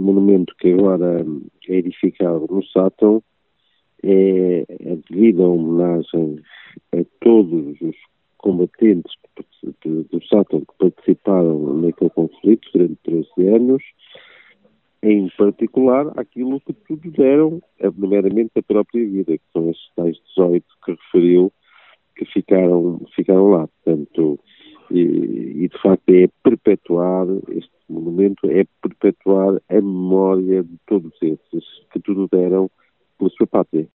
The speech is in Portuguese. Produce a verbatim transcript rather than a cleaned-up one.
monumento que agora é edificado no Sátão é a devida homenagem a todos os combatentes do Sátão que participaram naquele conflito durante treze anos, em particular aquilo que tudo deram, nomeadamente a própria vida, que são estes tais dezoito que referiu, que ficaram, ficaram lá. Portanto, e, e de facto é perpetuar, este monumento é perpetuar a memória de todos esses que tudo deram pela sua pátria.